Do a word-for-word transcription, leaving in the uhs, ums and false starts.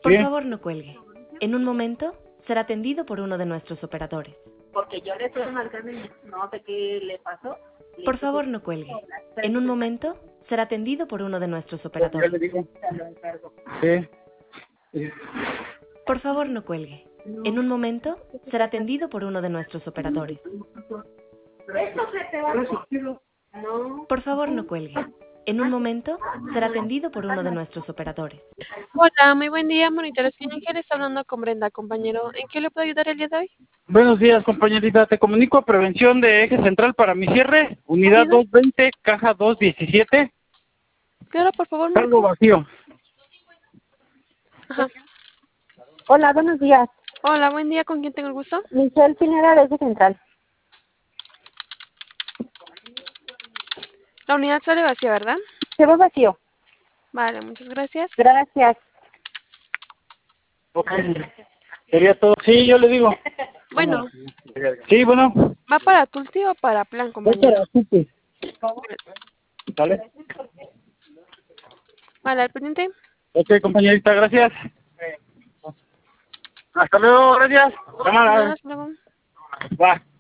Por favor, no cuelgue. En un momento será atendido por uno de nuestros operadores. Porque yo le estoy marcando y no sé qué le pasó. Le Por favor, no cuelgue. En un momento será atendido por uno de nuestros operadores. Se lo encargo. Sí. Por favor, no cuelgue. En un momento será atendido por uno de nuestros operadores. Esto se te va a... No. Por favor, no cuelgue. En un momento será atendido por uno de nuestros operadores. Hola, muy buen día, monitores. Ángel está hablando con Brenda, compañero. ¿En qué le puedo ayudar el día de hoy? Buenos días, compañerita. Te comunico a prevención de eje central para mi cierre. Unidad Dígame. doscientos veinte, caja doscientos diecisiete. Claro, por favor, Cargo Marco. vacío. Ajá. Hola, buenos días. Hola, buen día. ¿Con quién tengo el gusto? Michelle Pineda desde Central. La unidad sale vacía, ¿verdad? Se va vacío. Vale, muchas gracias. Gracias. Ok. Sería todo. Sí, yo le digo. Bueno, Sí, bueno. ¿va para Tulti o para Plan, Voy compañero? para Supe. ¿Vale? Vale, al pendiente. Ok, compañerita, gracias. Hasta luego, gracias. Cámara. Hasta luego. Va.